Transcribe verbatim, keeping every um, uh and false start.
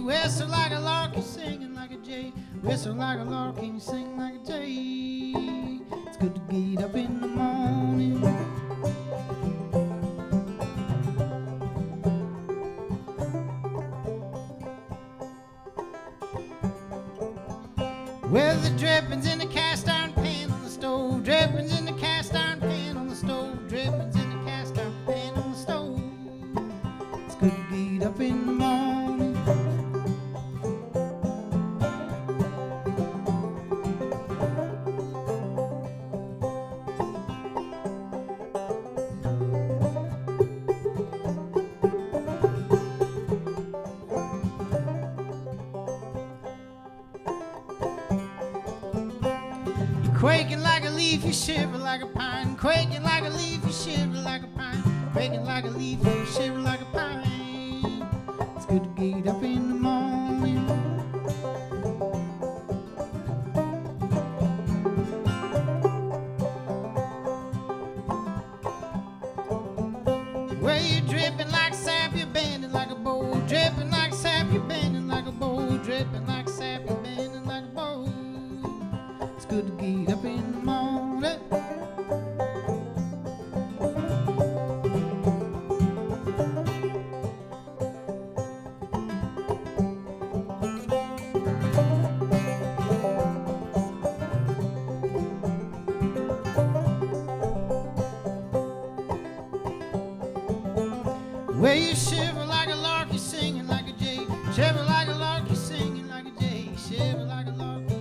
You whistle like a lark, you singing like a jay. Whistle like a lark and you sing like a jay. It's good to get up in the morning. With the drippings in the cast iron pan on the stove, drippings in the cast iron pan on the stove, drippings in the cast iron pan on the stove. It's good to get up in the morning. Quaking like a leaf, you shiver like a pine. Quaking like a leaf, you shiver like a pine. Quaking like a leaf, you shiver like a pine. It's good to get up in the morning. Well, you're dripping like sap, you're bending like a bow. Dripping like sap, you're bending like a bow. Dripping like sap, you're bending like a bow. It's good to get up in the morning. Well, you shiver like a lark, you're singing like a jay. Shiver like a lark, you're singing like a jay. Shiver like a lark.